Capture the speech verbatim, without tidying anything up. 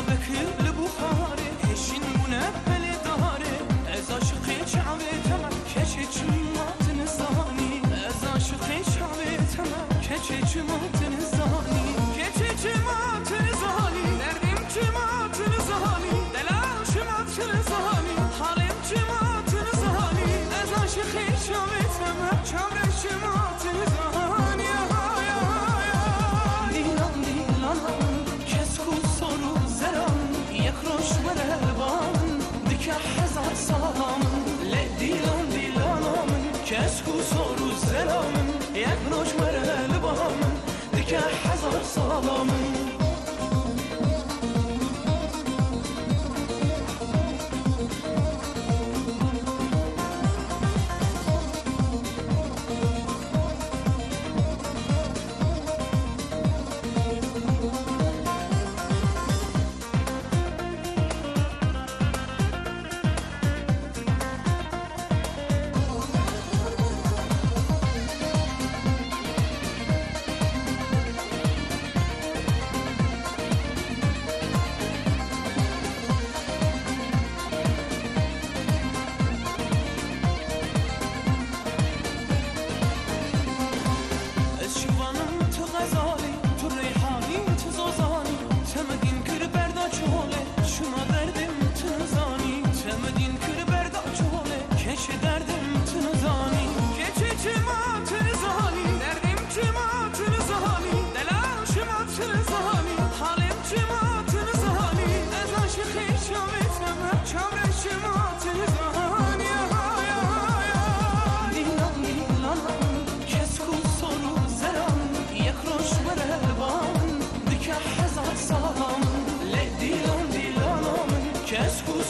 بكل بخاري هشين منبل داري از عاشقی شعبتم کچه چمات نزانی از عاشقی شعبتم کچه چمات نزانی کچه چمات نزانی دردم چمات نزانی دلم چمات نزانی حالم چمات نزانی از عاشقی شعبتم چمره چمات نزانی دیلان دیلان کسکو سرو زرم یک روش مرهبان دکه هزار سالم دیلان دیلانم کسکو سرو زرم یک روش مرهبان دکه هزار سالم Kesku